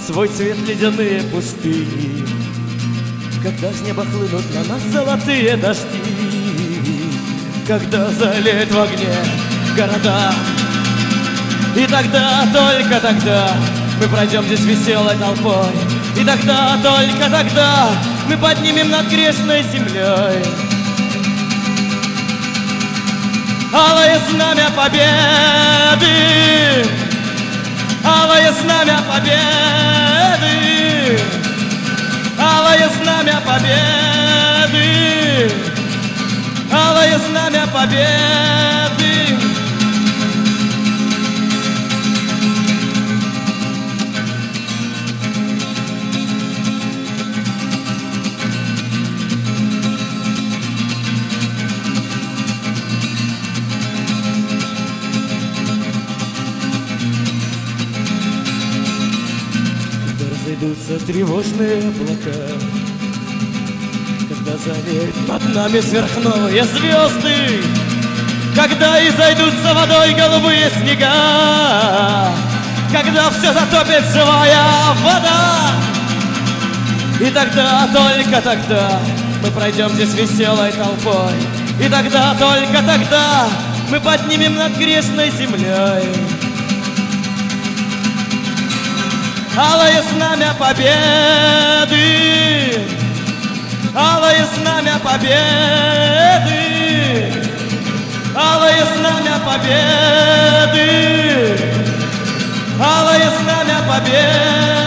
свой цвет ледяные пустыни, когда с неба хлынут на нас золотые дожди, когда залеют в огне города. И тогда, только тогда мы пройдем здесь веселой толпой, и тогда, только тогда мы поднимем над грешной землей алое знамя победы, алое знамя победы, алое знамя победы, алое знамя победы. Разойдутся тревожные облака, когда завеют над нами сверхновые звезды, когда изойдутся водой голубые снега, когда все затопит живая вода. И тогда, только тогда мы пройдем здесь веселой толпой, и тогда, только тогда мы поднимем над грешной землей алое знамя победы, алое знамя победы, алое знамя победы, алое знамя победы.